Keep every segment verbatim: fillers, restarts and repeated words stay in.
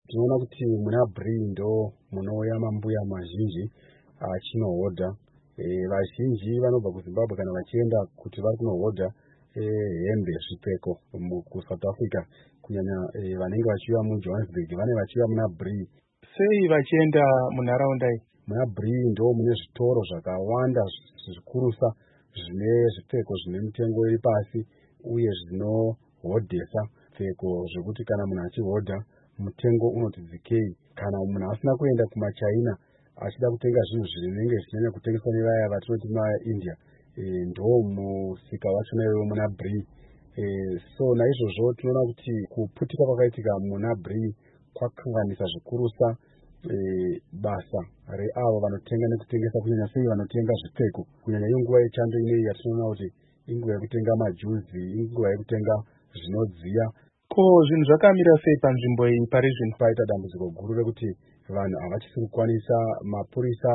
tinoona kuti muna Brii ndo munouya mambuya mazhinji achinohodha. E, vazhinji vanobva kuZimbabwe kana vachienda kuti vari kunohodha e, hembe zvipfeko kuSouth Africa, kunyanya e, vanenge vachiuya muJohannesburg vane vachiuya muna Brii. Sei vachienda munharaunda iyi? Muna Brii ndo mune zvitoro zvakawanda zvikurusa zvine zvipfeko zvine mitengo iri pasi uye zvinohodhesa pfeko zvekuti kana munhu achihodha mutengo unoti dzikei. Kana munhu asina kuenda kumaChina achida kutenga zvinhu zvinenge zvichinyanya kutengeswa nevaya vatinoti maIndia, e, ndo musika wachona iwoyo muna Brii. E, so naizvozvo tinoona kuti kuputika kwakaitika muna Brii kwakanganisa zvikurusa e, basa reavo vanotenga nekutengesa, kunyanya sei vanotenga zvipfeko. Kunyanya iyo nguva yechando inei yatinoona kuti inguva yekutenga majuzi, inguva yekutenga zvinodziya. Ko zvinhu zvakamira sei panzvimbo iyi pari zvino? Paita dambudziko guru rekuti vanhu havachisi kukwanisa, mapurisa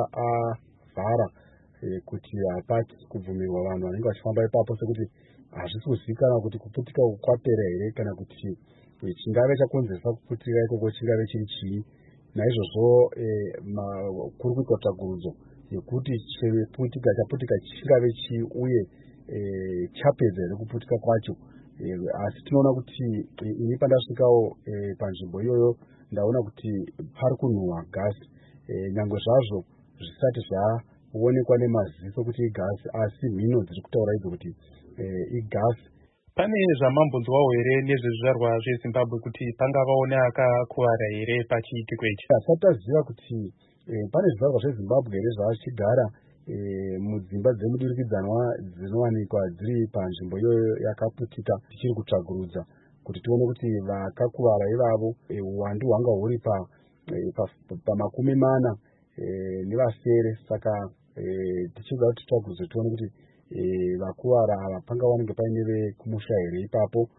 avhara e, kuti hapasi kubvumirwa vanhu vanenge vachifamba ipapo, sekuti hazvisi kuzivikanwa kuti kuputika uku kwapera here kana kuti e, chingave chakonzeresa kuputika ikoko chingave chiri chii. Naizvozvo e, kuri kuitwa tsvagurudzo yekuti chiputika chaputika chingave chii uye e, chapedza here kuputika kwacho. E, asi tinoona kuti e, ini pandasvikawo e, panzvimbo iyoyo ndaona kuti pari kunhuhwa gasi, e, nyangwe zvazvo zvisati zvaonekwa nemaziso kuti igasi, asi mhino dziri kutaura idzo kuti e, igasi. Pane zvamambonzwawo here nezvezvizvarwa zveZimbabwe kuti pangavawo neakakuvara here pachiitiko ichi? Hasati taziva kuti e, pane zvizvarwa zveZimbabwe here zvachigara e, mudzimba dzemudurikidzanwa dzinowanikwa dziri panzvimbo iyoyo yakaputika. Tichiri kutsvagurudza kuti tione kuti vakakuvara ivavo e, uwandu hwanga huri pa e, pamakumi pa mana e, nevasere. Saka e, tichida kuti titsvagurudze tione kuti e, vakuvara ava pangawanenge paine vekumusha here ipapo.